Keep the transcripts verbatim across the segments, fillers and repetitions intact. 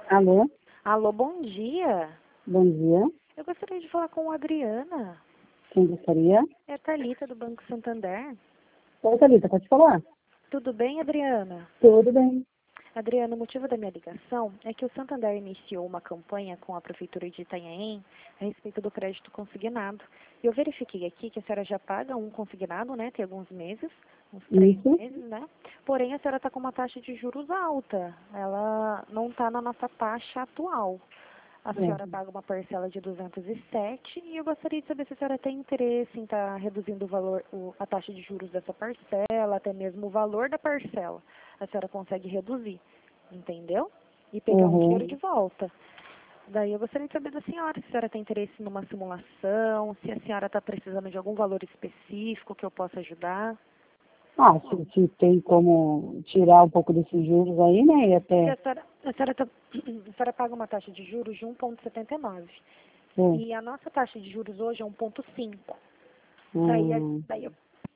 Alô? Alô, bom dia. Bom dia. Eu gostaria de falar com a Adriana. Quem gostaria? É a Thalita, do Banco Santander. Oi, Thalita, pode falar? Tudo bem, Adriana? Tudo bem. Adriana, o motivo da minha ligação é que o Santander iniciou uma campanha com a Prefeitura de Itanhaém a respeito do crédito consignado. Eu verifiquei aqui que a senhora já paga um consignado, né? Tem alguns meses, uns três Isso. meses, né? Porém, a senhora está com uma taxa de juros alta. Ela não está na nossa taxa atual. A É. senhora paga uma parcela de duzentos e sete e eu gostaria de saber se a senhora tem interesse em estar reduzindo o valor, o, a taxa de juros dessa parcela, até mesmo o valor da parcela. A senhora consegue reduzir, entendeu? E pegar um dinheiro Uhum. de volta. Daí eu gostaria de saber da senhora se a senhora tem interesse numa simulação, se a senhora está precisando de algum valor específico que eu possa ajudar. Ah, se, se tem como tirar um pouco desses juros aí, né? E Porque até. a senhora, a senhora, tá, a senhora paga uma taxa de juros de um vírgula setenta e nove. É. E a nossa taxa de juros hoje é um vírgula cinco. Daí, a- Hum, daí, eu,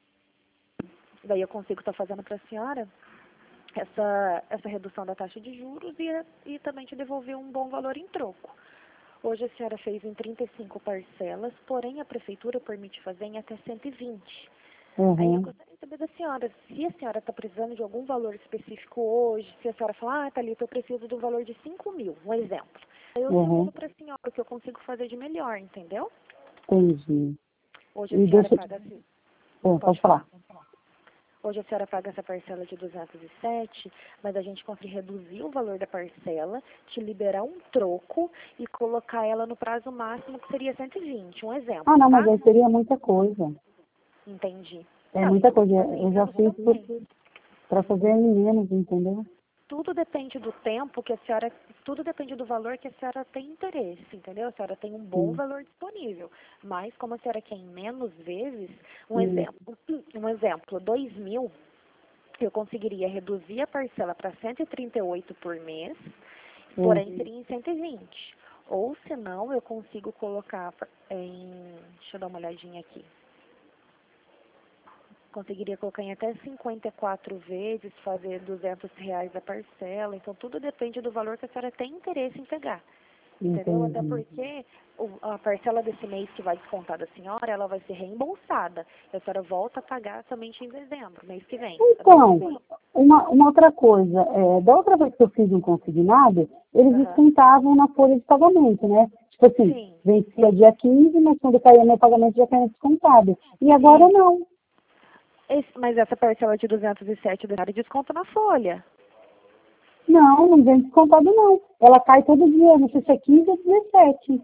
daí eu consigo estar fazendo para a senhora essa, essa redução da taxa de juros e, e também te devolver um bom valor em troco. Hoje a senhora fez em trinta e cinco parcelas, porém a prefeitura permite fazer em até cento e vinte. Aí eu uhum. gostaria de saber da senhora, se a senhora está precisando de algum valor específico hoje, se a senhora falar, ah, Thalita, eu preciso do valor de cinco mil, um exemplo. Aí eu simulo Uhum. para a senhora o que eu consigo fazer de melhor, entendeu? Entendi. Hoje a E senhora deixa. paga assim, É, pode pode falar. falar. Hoje a senhora paga essa parcela de duzentos e sete, mas a gente consegue reduzir o valor da parcela, te liberar um troco e colocar ela no prazo máximo, que seria cento e vinte. Um Ah, exemplo, não, mas tá? aí seria muita coisa. Entendi. É Não, se muita puder coisa. fazer em Eu já menos fiz também. para fazer em menos, entendeu? Tudo depende do tempo que a senhora, tudo depende do valor que a senhora tem interesse, entendeu? A senhora tem um bom Sim. valor disponível, mas como a senhora quer em menos vezes, um Isso. exemplo, um exemplo, dois mil, eu conseguiria reduzir a parcela para cento e trinta e oito por mês, É. porém seria em cento e vinte. Ou se não, eu consigo colocar em, deixa eu dar uma olhadinha aqui, conseguiria colocar em até cinquenta e quatro vezes, fazer duzentos reais a parcela. Então, tudo depende do valor que a senhora tem interesse em pegar. Entendeu? Até Entendi. porque o, a parcela desse mês que vai descontar da senhora, ela vai ser reembolsada. E a senhora volta a pagar somente em dezembro, mês que vem. A mês que Então, vem. uma, uma outra coisa, é, da outra vez que eu fiz um consignado, eles Aham. descontavam na folha de pagamento, né? Tipo assim, Sim. vencia dia quinze, mas quando caía meu pagamento já caía descontado. E agora E não. esse, mas essa parcela de duzentos e sete da senhora desconta na folha. Não, não vem descontado não. Ela cai todo dia, não sei se é quinze ou dezessete.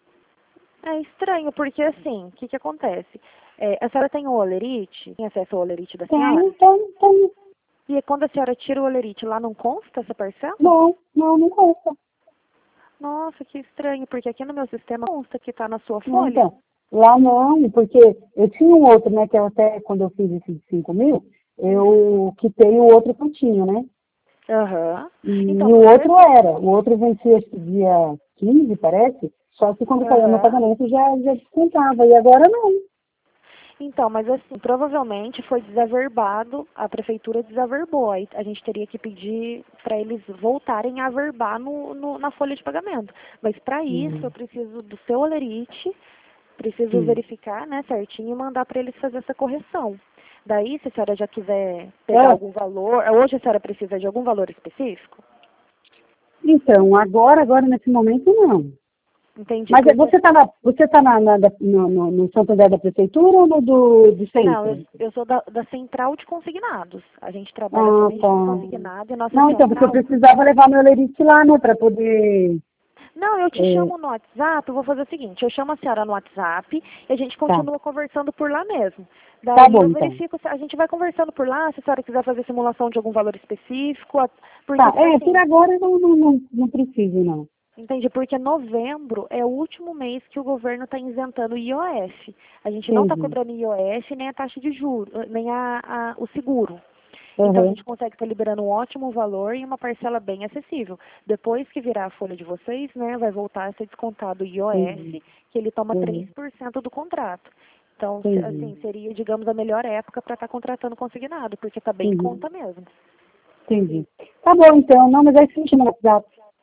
É estranho, porque assim, o que que acontece? É, a senhora tem o olerite? Tem acesso ao olerite da Tem, senhora? então, tem. E quando a senhora tira o olerite, lá não consta essa parcela? Não, não, não consta. Nossa, que estranho, porque aqui no meu sistema consta que está na sua Não, folha. então, lá não, porque eu tinha um outro, né, que eu até, quando eu fiz esse de cinco mil, Uhum. eu quitei o outro que eu tinha, né? Aham. E Então, o porque outro assim, era, o outro vencia acho que dia quinze, parece, só que quando caía meu aham. pagamento já, já descontava, e agora não. Então, mas assim, provavelmente foi desaverbado, a prefeitura desaverbou. Aí a gente teria que pedir para eles voltarem a averbar no, no- na folha de pagamento. Mas para isso eu Uhum. preciso do seu olerite, preciso Sim. verificar, né, certinho e mandar para eles fazer essa correção. Daí, se a senhora já quiser pegar É, algum valor, hoje a senhora precisa de algum valor específico? então, agora, agora nesse momento não. Entendi, Mas é, porque você está na, você tá na, na, da- no, no, no Santander da Prefeitura ou no do, do não, eu, centro? eu sou da, da central de consignados. A gente trabalha Ah, somente tá. com consignado e a nossa Não, então, porque eu central. precisava levar meu lerite lá, né, para poder... Não, eu te É, chamo no WhatsApp, eu vou fazer o seguinte, eu chamo a senhora no WhatsApp e a gente tá. continua conversando por lá mesmo. Tá Daí bom, eu então. verifico, se a gente vai conversando por lá, se a senhora quiser fazer simulação de algum valor específico, a- porque Tá, é, por assim, agora não, não, não, não preciso, não. entendi, porque novembro é o último mês que o governo está isentando o I O F. A gente não está Entendi. cobrando I O F nem a taxa de juros, nem a, a- o seguro. Então a Uhum. gente consegue estar liberando um ótimo valor e uma parcela bem acessível. Depois que virar a folha de vocês, né, vai voltar a ser descontado o Entendi. I O F, que ele toma três Uhum. por cento do contrato. Então, se- Entendi. assim, seria, digamos, a melhor época para estar contratando consignado, porque está bem em Uhum. conta mesmo. Entendi. Tá bom, então. Não, mas aí sim, no WhatsApp.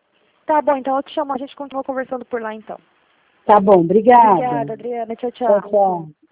Tá bom, então eu te chamo, a gente continua conversando por lá então. Tá bom, obrigada. Obrigada, Adriana. Tchau, Tchau, tchau. tchau.